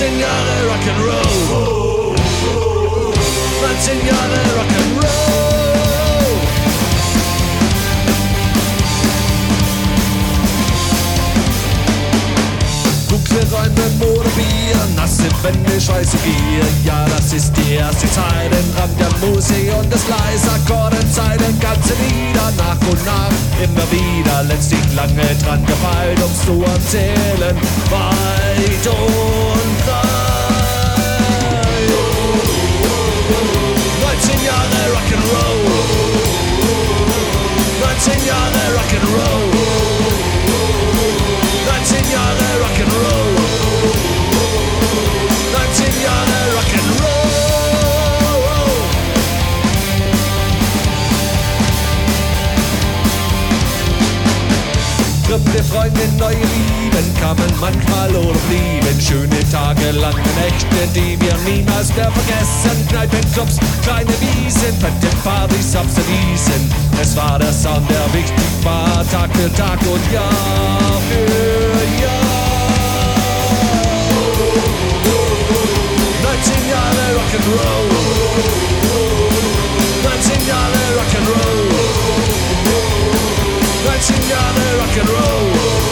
19 Jahre Rock'n'Roll. 19 Jahre Rock'n'Roll. Dunkle Räume, Mode, Bier, nasse Wände, scheiße Gier. Ja, das ist die erste Zeit in Ramjan-Museum des Leis-Akkordenzeilen. Ganze Lieder nach und nach, immer wieder. Letztlich lange dran gefeilt, um's zu erzählen. Weit und breit. 19 Jahre Rock'n'Roll. 19 Jahre Rock'n'Roll. 19 Jahre Rock'n'Roll. 19 Jahre Rock'n'Roll. Fremde Freunde, neue Lieben kamen manchmal oder blieben. Schöne Tage, lange Nächte, die wir niemals mehr vergessen. Kneipenclubs, kleine Wiesen, fette Partys, Abstinisen. Es war der Sound, der wichtig war, Tag für Tag und Jahr für Jahr. 19 Jahre Rock'n'Roll. 19 Jahre Rock'n'Roll. 19 Jahre Rock'n'Roll.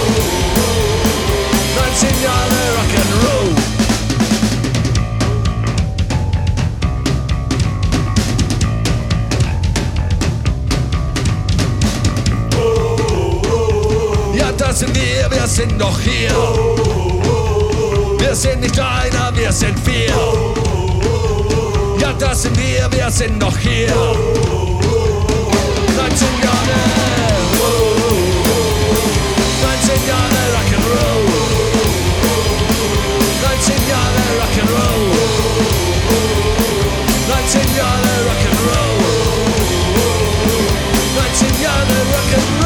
19 Jahre Rock'n'Roll. Ja, da sind wir sind noch hier. Wir sind nicht einer, wir sind vier. Ja, da sind wir sind noch hier. 19 Jahre. 19 Jahre Rock'n'Roll. 19 Jahre Rock'n'Roll. 19 Jahre Rock'n'Roll. 19 Jahre Rock'n'Roll.